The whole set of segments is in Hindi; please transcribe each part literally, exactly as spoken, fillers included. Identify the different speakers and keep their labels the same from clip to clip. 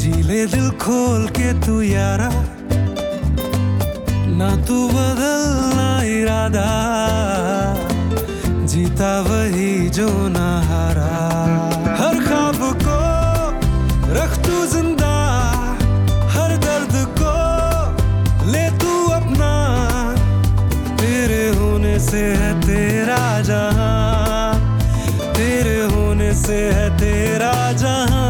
Speaker 1: जी ले दिल खोल के तू यारा, ना तू बदलना इरादा, जीता वही जो ना हारा। हर ख्वाब को रख तू जिंदा, हर दर्द को ले तू अपना, तेरे होने से है तेरा जहां, तेरे होने से है तेरा जहां।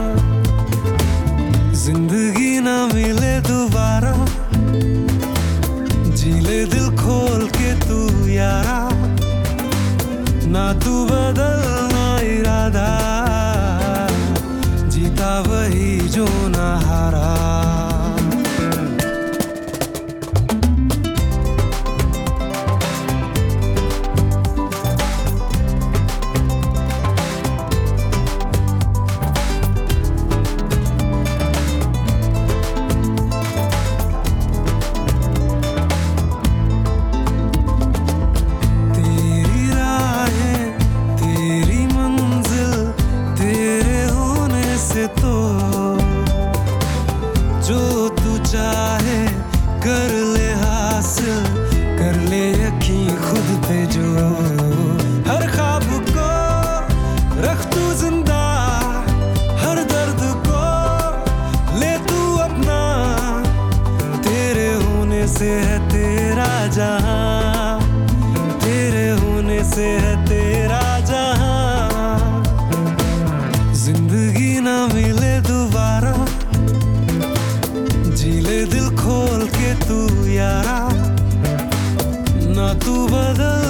Speaker 1: जिंदगी ना मिले दोबारा, जी ले दिल खोल के तू यारा, ना तू बदलना इरादा, जीता वही जो ना हारा। तो जो तू चाहे कर ले हासिल, कर ले यकीन खुद पे जो। हर ख्वाब को रख तू जिंदा, हर दर्द को ले तू अपना, तेरे होने से है तेरा जहां, तेरे होने से है तेरा जहां। जिंदगी ना मिले दोबारा, जी ले दिल खोल के तू यारा, ना तू बदल